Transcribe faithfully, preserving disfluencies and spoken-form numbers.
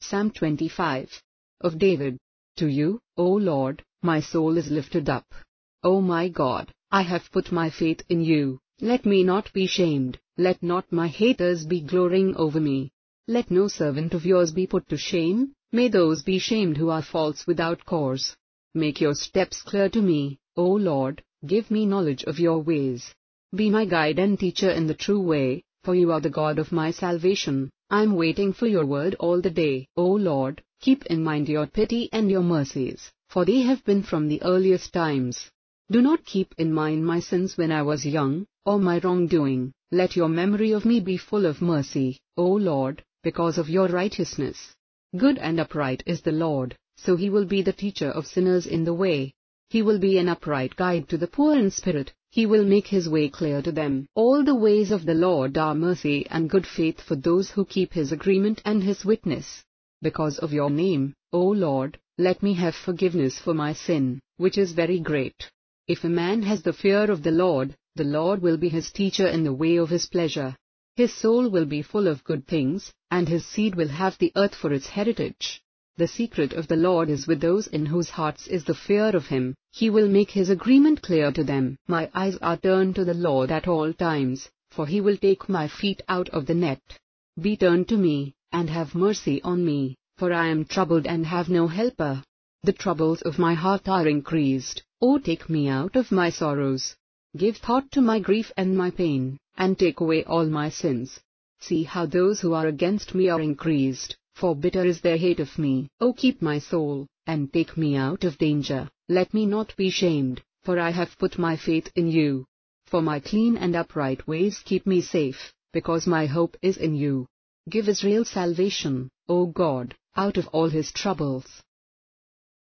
Psalm twenty-five. Of David. To you, O Lord, my soul is lifted up. O my God, I have put my faith in you. Let me not be shamed, let not my haters be glorying over me. Let no servant of yours be put to shame, may those be shamed who are false without cause. Make your steps clear to me, O Lord, give me knowledge of your ways. Be my guide and teacher in the true way, for you are the God of my salvation. I am waiting for your word all the day. O Lord, keep in mind your pity and your mercies, for they have been from the earliest times. Do not keep in mind my sins when I was young, or my wrongdoing. Let your memory of me be full of mercy, O Lord, because of your righteousness. Good and upright is the Lord, so he will be the teacher of sinners in the way. He will be an upright guide to the poor in spirit, he will make his way clear to them. All the ways of the Lord are mercy and good faith for those who keep his agreement and his witness. Because of your name, O Lord, let me have forgiveness for my sin, which is very great. If a man has the fear of the Lord, the Lord will be his teacher in the way of his pleasure. His soul will be full of good things, and his seed will have the earth for its heritage. The secret of the Lord is with those in whose hearts is the fear of him. He will make his agreement clear to them. My eyes are turned to the Lord at all times, for he will take my feet out of the net. Be turned to me, and have mercy on me, for I am troubled and have no helper. The troubles of my heart are increased. O take me out of my sorrows. Give thought to my grief and my pain, and take away all my sins. See how those who are against me are increased, for bitter is their hate of me. O keep my soul, and take me out of danger. Let me not be shamed, for I have put my faith in you. For my clean and upright ways keep me safe, because my hope is in you. Give Israel salvation, O God, out of all his troubles.